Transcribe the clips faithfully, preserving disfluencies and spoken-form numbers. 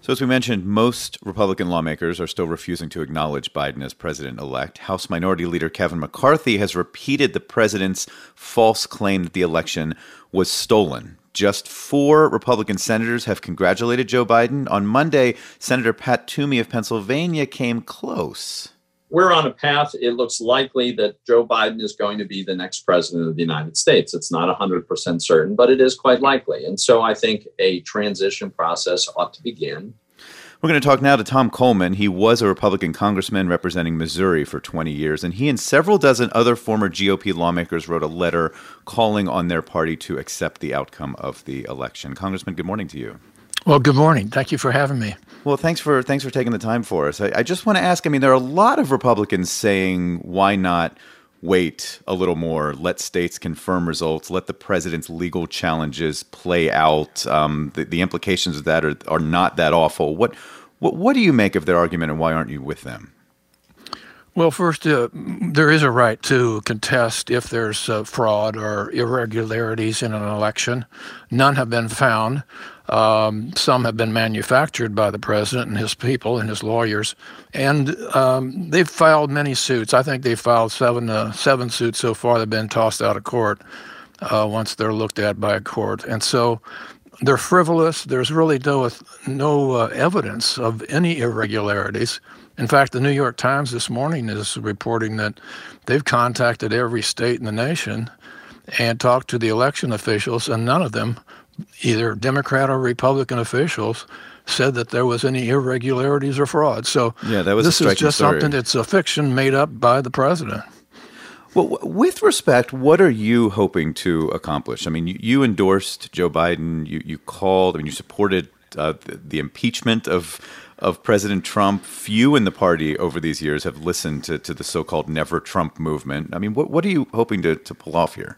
So as we mentioned, most Republican lawmakers are still refusing to acknowledge Biden as president-elect. House Minority Leader Kevin McCarthy has repeated the president's false claim that the election was stolen. Just four Republican senators have congratulated Joe Biden. On Monday, Senator Pat Toomey of Pennsylvania came close. We're on a path. It looks likely that Joe Biden is going to be the next president of the United States. It's not one hundred percent certain, but it is quite likely. And so I think a transition process ought to begin. We're going to talk now to Tom Coleman. He was a Republican congressman representing Missouri for twenty years, and he and several dozen other former G O P lawmakers wrote a letter calling on their party to accept the outcome of the election. Congressman, good morning to you. Well, good morning. Thank you for having me. Well, thanks for thanks for taking the time for us. I, I just want to ask, I mean, there are a lot of Republicans saying, why not wait a little more, let states confirm results, let the president's legal challenges play out. Um, the, the implications of that are, are not that awful. What, what, what do you make of their argument, and why aren't you with them? Well, first, uh, there is a right to contest if there's uh, fraud or irregularities in an election. None have been found. Um, some have been manufactured by the president and his people and his lawyers. And um, they've filed many suits. I think they've filed seven, uh, seven suits so far that have been tossed out of court uh, once they're looked at by a court. And so they're frivolous. There's really no, no uh, evidence of any irregularities. In fact, the New York Times this morning is reporting that they've contacted every state in the nation and talked to the election officials, and none of them, either Democrat or Republican officials, said that there was any irregularities or fraud. So yeah, that was this a is just story. Something that's a fiction made up by the president. Well, with respect, what are you hoping to accomplish? I mean, you, you endorsed Joe Biden. You, you called, I mean, you supported uh, the, the impeachment of of President Trump. Few in the party over these years have listened to, to the so-called Never Trump movement. I mean, what, what are you hoping to, to pull off here?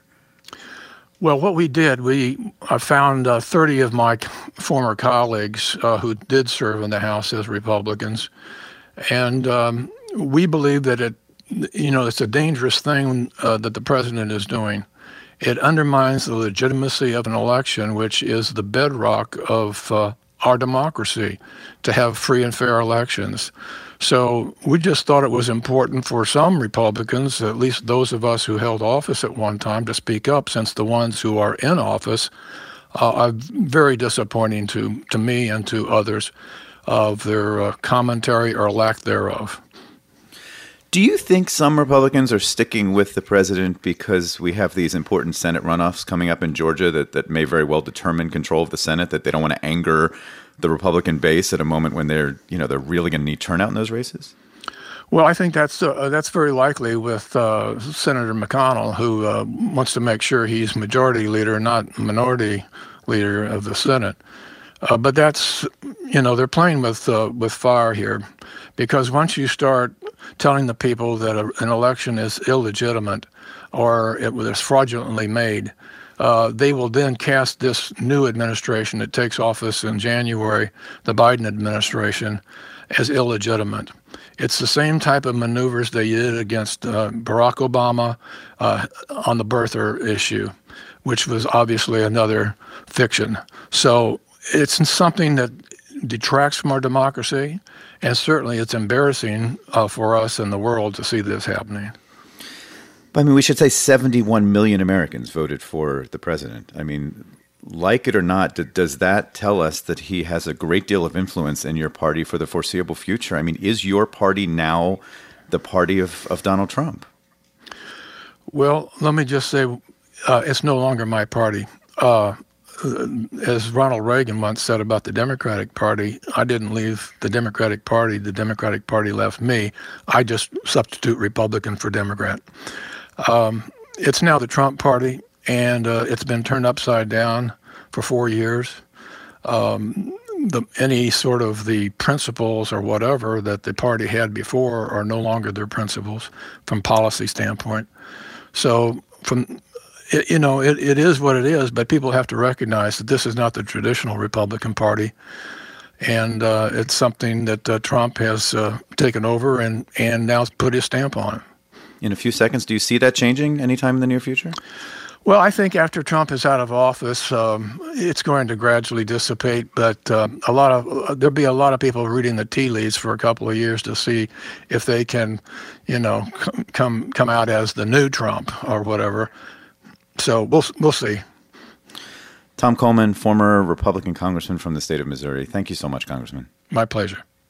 Well, what we did, we I found uh, thirty of my former colleagues uh, who did serve in the House as Republicans, and um, we believe that it, you know, it's a dangerous thing uh, that the president is doing. It undermines the legitimacy of an election, which is the bedrock of uh, our democracy, to have free and fair elections. So we just thought it was important for some Republicans, at least those of us who held office at one time, to speak up, since the ones who are in office uh, are very disappointing to, to me and to others of their uh, commentary or lack thereof. Do you think some Republicans are sticking with the president because we have these important Senate runoffs coming up in Georgia that, that may very well determine control of the Senate, that they don't want to anger the Republican base at a moment when they're, you know, they're really going to need turnout in those races? Well, I think that's uh, that's very likely with uh, Senator McConnell, who uh, wants to make sure he's majority leader, not minority leader of the Senate. Uh, but that's, you know, they're playing with uh, with fire here, because once you start telling the people that a, an election is illegitimate or it was fraudulently made, uh, they will then cast this new administration that takes office in January, the Biden administration, as illegitimate. It's the same type of maneuvers they did against uh, Barack Obama uh, on the birther issue, which was obviously another fiction. So it's something that detracts from our democracy, and certainly it's embarrassing uh, for us and the world to see this happening. I mean, we should say seventy-one million Americans voted for the president. I mean, like it or not, does that tell us that he has a great deal of influence in your party for the foreseeable future? I mean, is your party now the party of, of Donald Trump? Well, let me just say, uh, it's no longer my party. Uh, as Ronald Reagan once said about the Democratic Party, I didn't leave the Democratic Party. The Democratic Party left me. I just substitute Republican for Democrat. Um, it's now the Trump Party, and uh, it's been turned upside down for four years. Um, the, any sort of the principles or whatever that the party had before are no longer their principles from policy standpoint. So from It, you know, it, it is what it is, but people have to recognize that this is not the traditional Republican Party, and uh, it's something that uh, Trump has uh, taken over and, and now put his stamp on it. In a few seconds, do you see that changing anytime in the near future? Well, I think after Trump is out of office, um, it's going to gradually dissipate. But uh, a lot of uh, there'll be a lot of people reading the tea leaves for a couple of years to see if they can, you know, c- come come out as the new Trump or whatever. So we'll we'll see. Tom Coleman, former Republican congressman from the state of Missouri. Thank you so much, Congressman. My pleasure.